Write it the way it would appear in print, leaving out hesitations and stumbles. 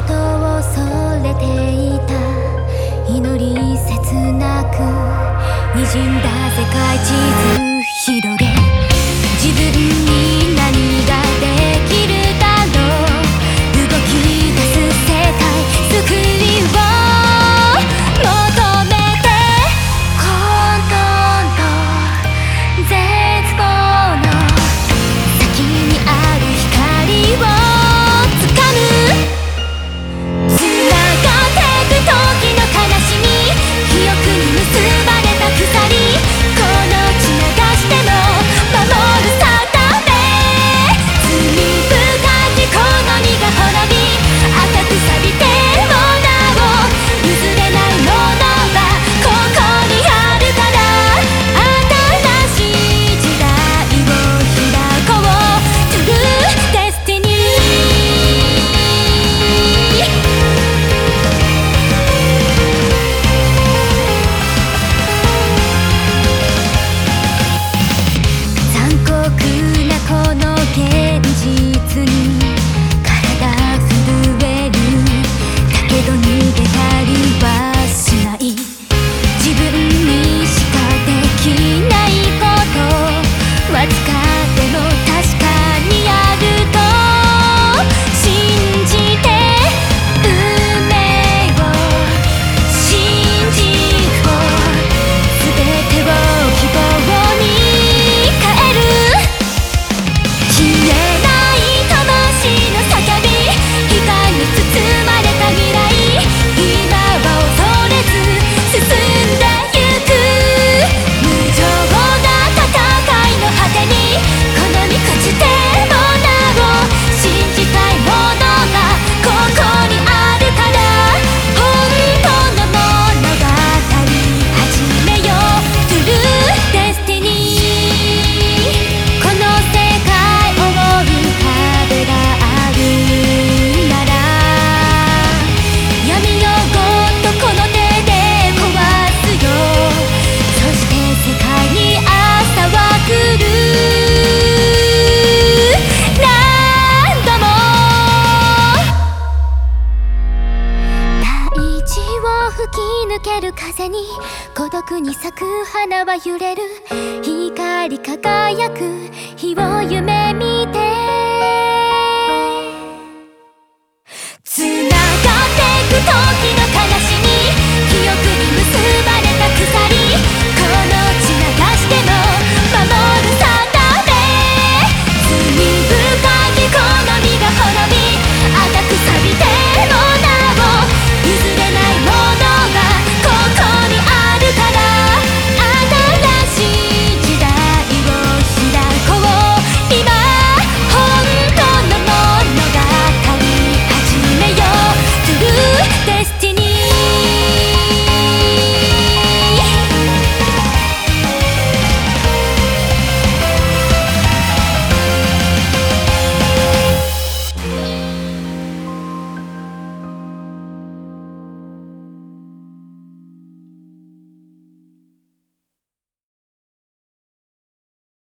ことを恐れていた祈り切なく滲んだ世界地図広げ自分に何ができるだろう動き出す世界救いを求めて混沌と絶望の先にある光をつかむ繋がってく時の悲しみ記憶に結ばれた鎖この血流しても守る定め罪深きこの身が滅び赤く錆びてもなお譲れないものはここにあるから新しい時代を開こう True Destiny 残酷なこの現実に体震えるだけど逃げたりはしない自分にしかできないことわずかでも確かにあると信じて運命を信じよう全てを希望に変える消えない魂の叫び光に包まれた未来今は恐れず進んでゆく無情な戦いの果てにこの身朽ちてもなお信じたいものがここにあるから本当の物語始めよう True Destiny この世界を覆う壁があるなら闇をごっとこの手で壊すよそして世界に朝は来る何度も大地を吹き抜ける風に孤独に咲く花は揺れる光り輝く日を夢見て